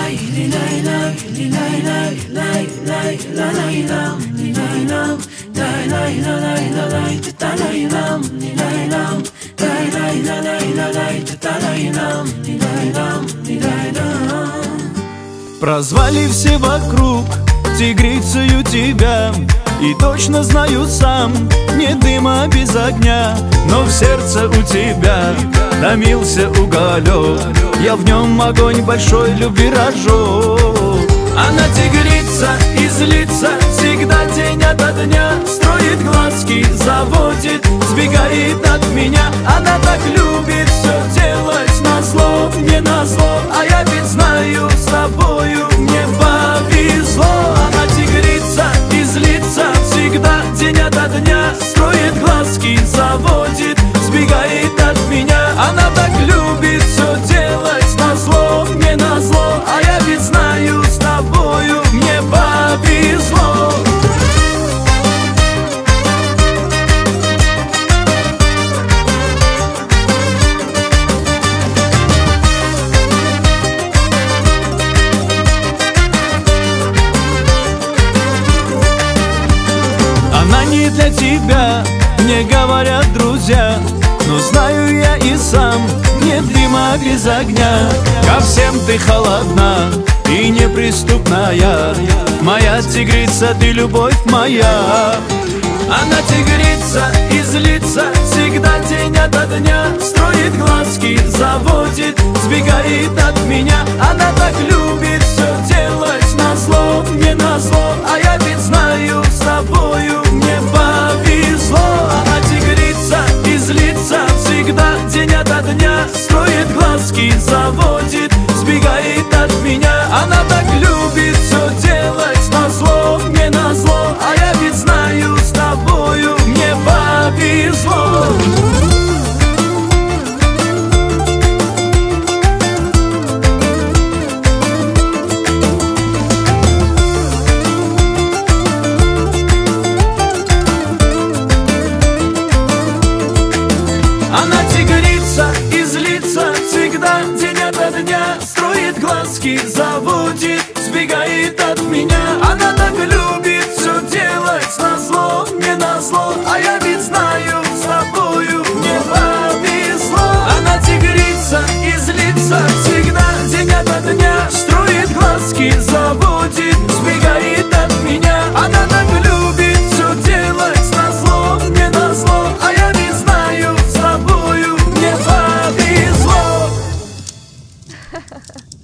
Прозвали все вокруг тигрицею тебя, и точно знаю сам, не дыма без огня, но в сердце у тебя томился уголек, я в нем огонь большой любви разжег. Она тигрица и злится всегда день ото дня, строит глазки, заводит, сбегает от меня. Она так любит все делать назло, мне назло, а я ведь знаю, с тобою мне повезло. Она тигрица и злится всегда день ото дня, строит глазки, заводит, сбегает от меня. Она так любит все делать назло, мне назло, а я ведь знаю, с тобою мне повезло. Она не для тебя, мне говорят друзья, но знаю я и сам, нет дыма без огня. Ко всем ты холодна и неприступная, моя тигрица, ты любовь моя. Она тигрица и злится всегда день ото дня, строит глазки, заводит, сбегает от меня. Она так любит все делать назло, мне назло, а я ведь знаю, с тобою мне повезло. Она тигрица и злится всегда день ото дня, строит глазки, заводит, сбегает от меня. Она так любит все делать назло, мне назло, а я ведь знаю, с тобою мне повезло. Она тигрица и злится всегда день ото дня, строит глазки, заводит, сбегает от меня. Она так любит все делать назло, мне назло, а я ведь знаю, с тобою мне повезло. Она тигрица и злится всегда день ото дня, строит глазки, заводит, сбегает от меня. Она так любит все делать назло, мне назло, а я ведь знаю, с тобою мне повезло.